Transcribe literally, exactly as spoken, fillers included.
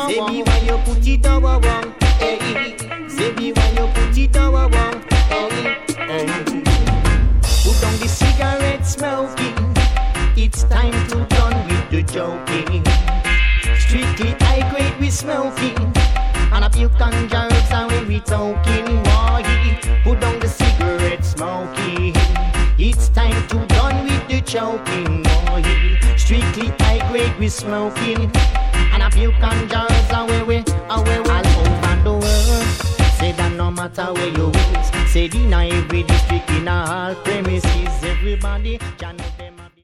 wow. Say me why you put it over wrong. Hey, say me why you put it over wrong. Hey, hey. Put down the cigarette smoking. It's time to done with the joking. Strictly high grade we smoking, and a few conjures are when we talking. Why? Put down the cigarette smoking. It's time to done with the choking. Why? Strictly high grade we smoking, and a few conjures are where we are where we all over the world. Say that no matter where you is, say in every district, in all premises, everybody can.